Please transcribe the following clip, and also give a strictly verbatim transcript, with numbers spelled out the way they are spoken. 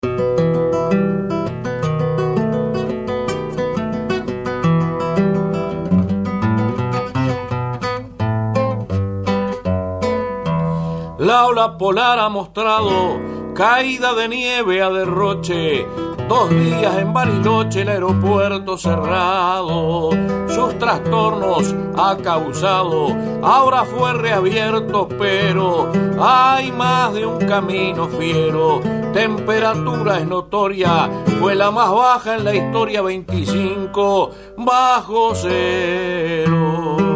La ola polar ha mostrado caída de nieve a derroche, dos días en Bariloche, el aeropuerto cerrado. Sus trastornos ha causado, ahora fue reabierto, pero hay más de un camino fiero. Temperatura es notoria, fue la más baja en la historia, veinticinco bajo cero.